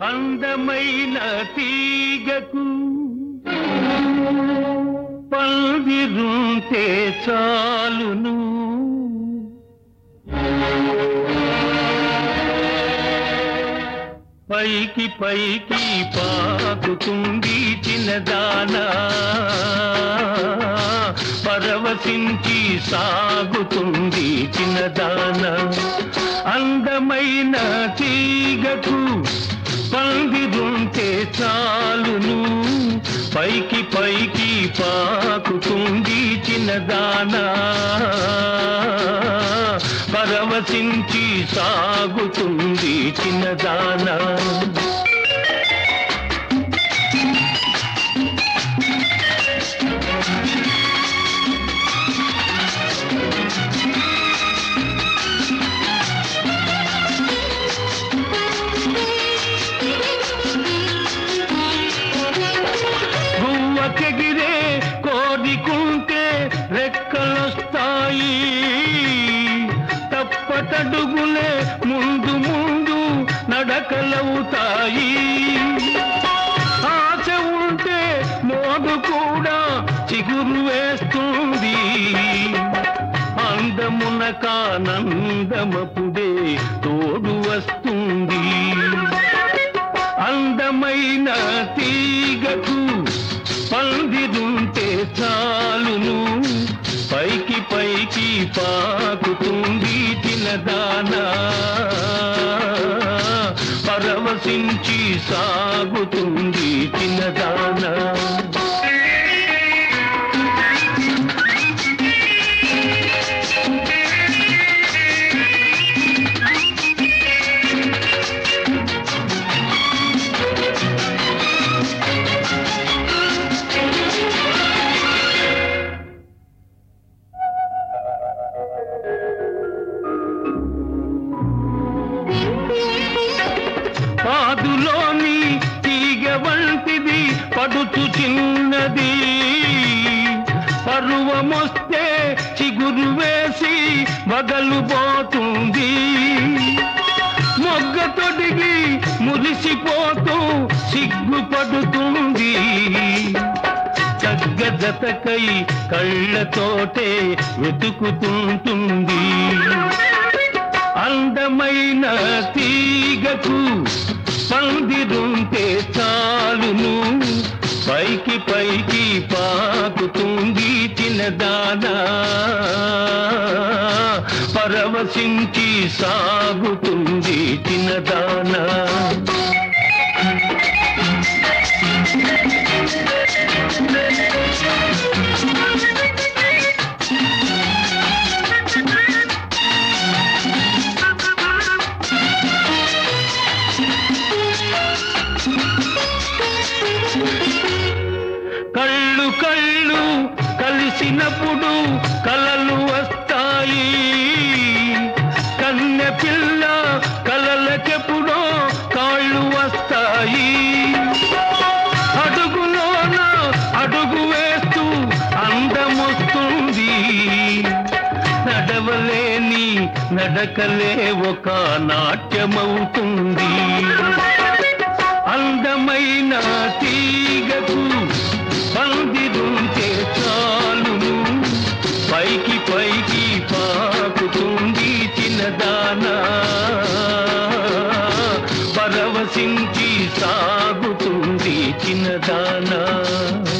అందమైన తీగకు పందిరుంటే చాలును, పైకి పైకి పాకుతుంది చిన్నదానా, పరవశించి సాగుతుంది చిన్నదానా. అందమైన తీగకు పందిరుంటే చాలును, పైకి పైకి పాకుతుంది చిన్నదానా, పరవశించి సాగుతుంది చిన్నదానా. గువ్వకెగిరే కోరికుంటే రెక్కలొస్తాయి, తప్పటడుగులే ముందు ముందు నడకలవుతాయి. ఆశ ఉంటే మోడు కూడా చిగురు వేస్తుంది, అందమునకానందమపుడే తోడు వస్తుంది. అందమైన తీగకు పందిరుంటే చాలును, పైకి పైకి పాకుతుంది చిన్నదానా, పరవశించి సాగుతుంది చిన్నదానా. పాదులోని తీగ వంటిది పడుచు చిన్నది, పరువమొస్తే చిగురు వేసి వదలుపోతుంది. మొగ్గ తొడిగి మురిసిపోతూ సిగ్గుపడుతుంది, జతకై కళ్ళతోటే వెతుకుతుంటుంది. అందమైన తీగకు పందిరుంటే చాలును, పైకి పైకి పాకుతుంది చిన్నదానా, పరవశించి సాగుతుంది చిన్నదానా. కళ్ళు కళ్ళు కలిసినప్పుడు కలలు వస్తాయి, కన్నె పిల్ల కలలకెప్పుడో కాళ్ళు వస్తాయి. అడుగులోన అడుగు వేస్తూ అందమొస్తుంది, నడవలేని నడకలే ఒక నాట్యమవుతుంది. అందమైన తీగకు పందిరుంటే చాలును, పైకి పైకి పాకుతుంది చిన్నదానా, పరవశించి సాగుతుంది చిన్నదానా.